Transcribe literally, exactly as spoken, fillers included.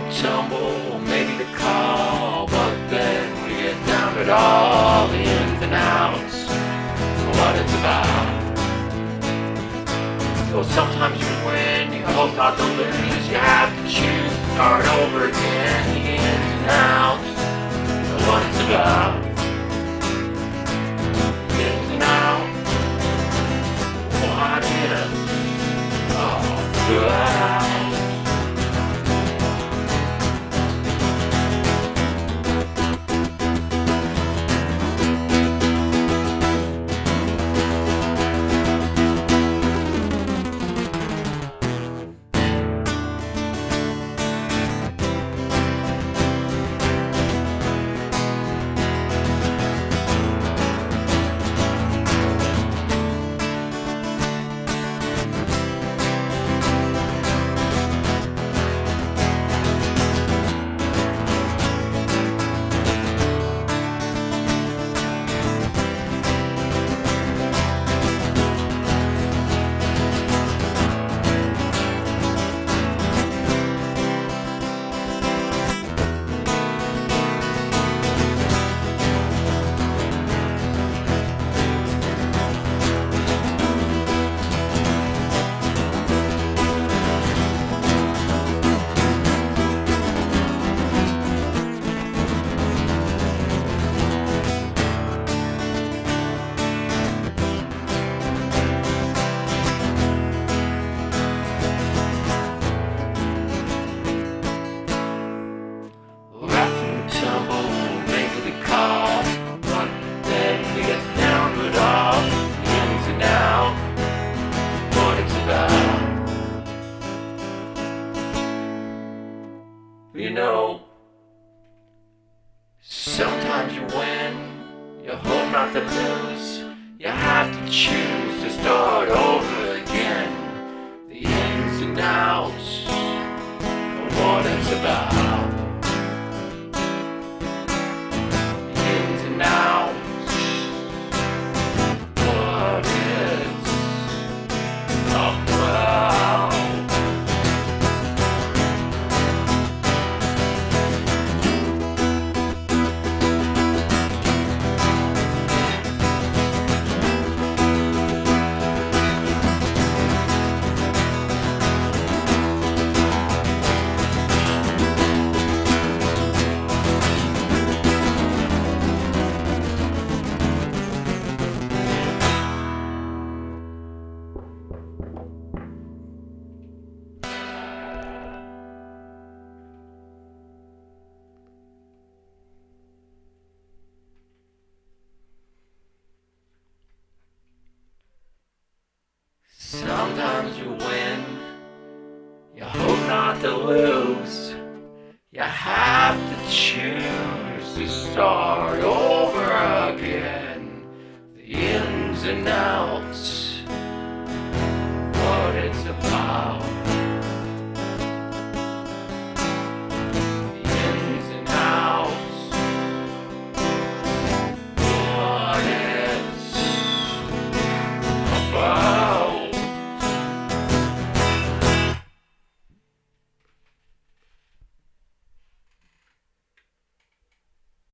tumble, maybe the call, but then we get down to it all, the ins and outs, what it's about. So sometimes you win, you hope not to lose, you have to choose to start over again, the ins and outs, what it's about. The ins and outs, what it's all about. You know, sometimes you win, you hope not to lose, you have to choose to start over again, the ins and outs of what it's about. The ins and outs, what it's all about. Sometimes you win, you hope not to lose, you have to choose to start over again, the ins and outs